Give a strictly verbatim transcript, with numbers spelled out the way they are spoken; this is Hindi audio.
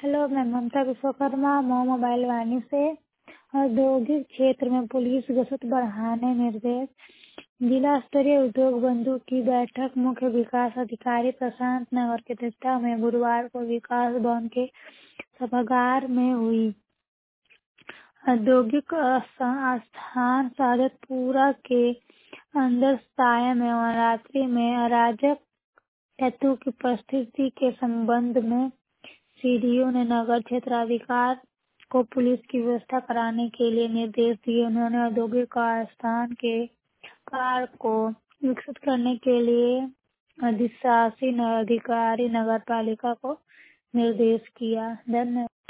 हेलो, मैं ममता विश्वकर्मा मऊ मोबाइल वाणी से। औद्योगिक क्षेत्र में पुलिस गश्त बढ़ाने निर्देश। जिला स्तरीय उद्योग बंधु की बैठक मुख्य विकास अधिकारी प्रशांत नगर की अध्यक्षता में गुरुवार को विकास भवन के सभागार में हुई। औद्योगिक स्थान सादतपुरा के अंदर सायं एवं रात्रि में अराजक तत्वों की उपस्थिति के संबंध में सीडीओ ने नगर क्षेत्राधिकार को पुलिस की व्यवस्था कराने के लिए निर्देश दिए। उन्होंने औद्योगिक स्थान के कार्य को विकसित करने के लिए अधिशासी अधिकारी नगर पालिका को निर्देश किया। धन्यवाद।